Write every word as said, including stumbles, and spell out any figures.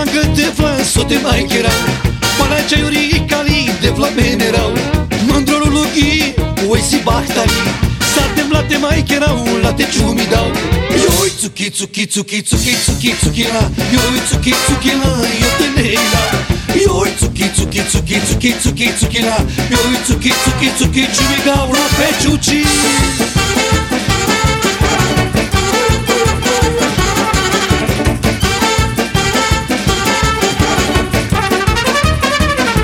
manga de vla, sote mai kerau Pana chayuri kali de vla menerau Mandrolo lugi, oi si bahtali Satem late mai kerau, late chumi dau Yoi tsuki tsuki tsuki tsuki tsuki tsuki la Yoi tsuki tsuki la, yo te neila Yoi tsuki tsuki tsuki tsuki tsuki tsuki la Yoi tsuki tsuki tsuki chumi gau la pe chuchi